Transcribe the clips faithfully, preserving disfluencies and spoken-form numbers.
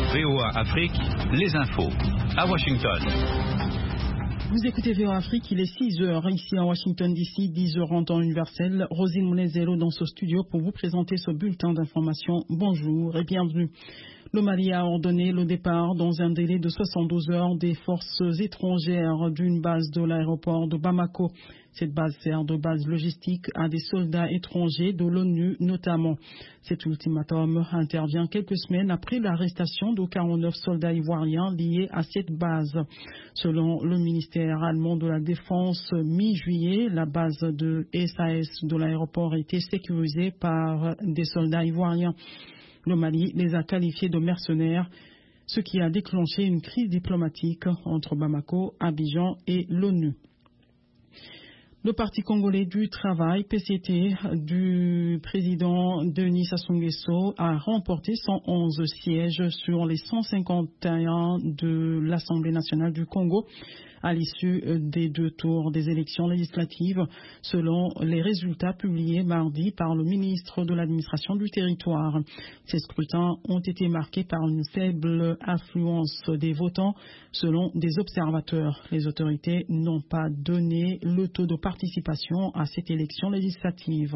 V O A Afrique, les infos. À Washington. Vous écoutez V O A Afrique, il est six heures ici à Washington D C, dix heures en temps universel. Rosine Mounezelo dans ce studio pour vous présenter ce bulletin d'information. Bonjour et bienvenue. Le Mali a ordonné le départ dans un délai de soixante-douze heures des forces étrangères d'une base de l'aéroport de Bamako. Cette base sert de base logistique à des soldats étrangers de l'ONU notamment. Cet ultimatum intervient quelques semaines après l'arrestation de quarante-neuf soldats ivoiriens liés à cette base. Selon le ministère allemand de la Défense, mi-juillet, la base de S A S de l'aéroport était sécurisée par des soldats ivoiriens. Le Mali les a qualifiés de mercenaires, ce qui a déclenché une crise diplomatique entre Bamako, Abidjan et l'ONU. Le Parti congolais du travail, P C T, du président Denis Sassou Nguesso a remporté cent onze sièges sur les cent cinquante et un de l'Assemblée nationale du Congo à l'issue des deux tours des élections législatives, selon les résultats publiés mardi par le ministre de l'administration du territoire. Ces scrutins ont été marqués par une faible affluence des votants, selon des observateurs. Les autorités n'ont pas donné le taux de participation à cette élection législative.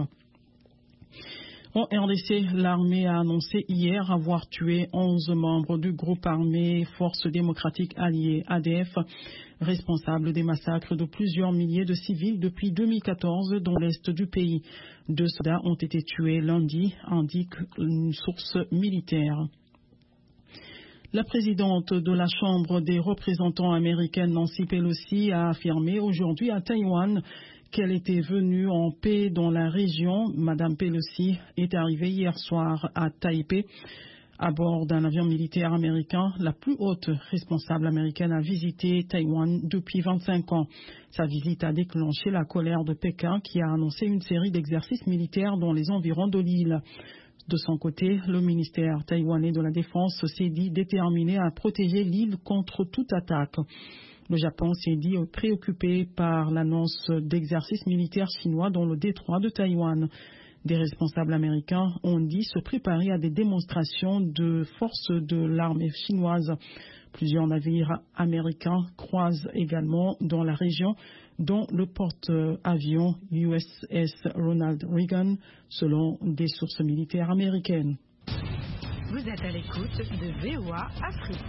En R D C, l'armée a annoncé hier avoir tué onze membres du groupe armé Forces démocratiques alliées A D F, responsable des massacres de plusieurs milliers de civils depuis deux mille quatorze dans l'est du pays. Deux soldats ont été tués lundi, indique une source militaire. La présidente de la Chambre des représentants américaine, Nancy Pelosi, a affirmé aujourd'hui à Taïwan qu'elle était venue en paix dans la région. Madame Pelosi est arrivée hier soir à Taipei à bord d'un avion militaire américain. La plus haute responsable américaine a visité Taïwan depuis vingt-cinq ans. Sa visite a déclenché la colère de Pékin qui a annoncé une série d'exercices militaires dans les environs de l'île. De son côté, le ministère taïwanais de la Défense s'est dit déterminé à protéger l'île contre toute attaque. Le Japon s'est dit préoccupé par l'annonce d'exercices militaires chinois dans le détroit de Taïwan. Des responsables américains ont dit se préparer à des démonstrations de force de l'armée chinoise. Plusieurs navires américains croisent également dans la région, dont le porte-avions U S S Ronald Reagan, selon des sources militaires américaines. Vous êtes à l'écoute de V O A Afrique.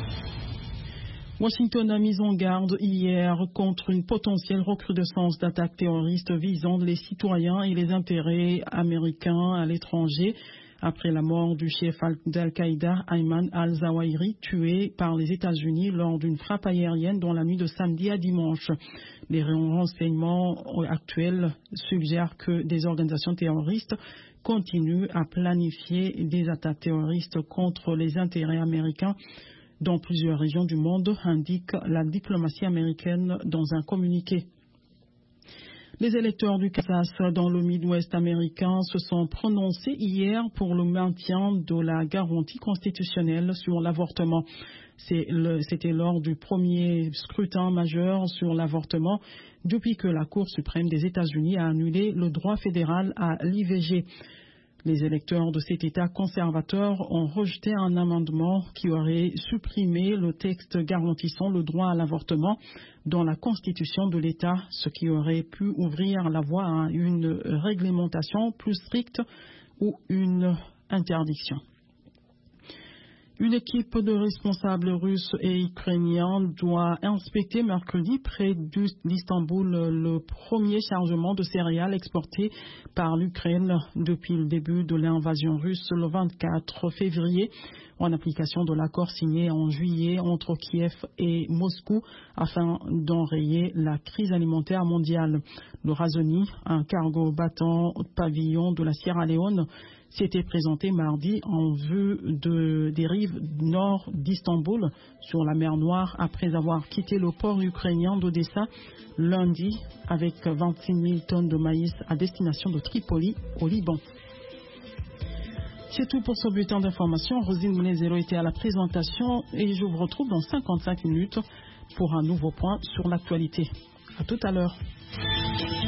Washington a mis en garde hier contre une potentielle recrudescence d'attaques terroristes visant les citoyens et les intérêts américains à l'étranger après la mort du chef d'Al-Qaïda Ayman al-Zawahiri, tué par les États-Unis lors d'une frappe aérienne dans la nuit de samedi à dimanche. Les renseignements actuels suggèrent que des organisations terroristes continuent à planifier des attaques terroristes contre les intérêts américains dans plusieurs régions du monde, indique la diplomatie américaine dans un communiqué. Les électeurs du Kansas dans le Midwest américain se sont prononcés hier pour le maintien de la garantie constitutionnelle sur l'avortement. C'est le, c'était lors du premier scrutin majeur sur l'avortement depuis que la Cour suprême des États-Unis a annulé le droit fédéral à l'I V G. Les électeurs de cet État conservateur ont rejeté un amendement qui aurait supprimé le texte garantissant le droit à l'avortement dans la Constitution de l'État, ce qui aurait pu ouvrir la voie à une réglementation plus stricte ou une interdiction. Une équipe de responsables russes et ukrainiens doit inspecter mercredi près d'Istanbul le premier chargement de céréales exporté par l'Ukraine depuis le début de l'invasion russe le vingt-quatre février, en application de l'accord signé en juillet entre Kiev et Moscou afin d'enrayer la crise alimentaire mondiale. Le Razoni, un cargo battant pavillon de la Sierra Leone, s'était présenté mardi en vue de, des rives nord d'Istanbul sur la mer Noire après avoir quitté le port ukrainien d'Odessa lundi avec vingt-six mille tonnes de maïs à destination de Tripoli au Liban. C'est tout pour ce bulletin d'information. Rosine Mounezelo était à la présentation et je vous retrouve dans cinquante-cinq minutes pour un nouveau point sur l'actualité. À tout à l'heure.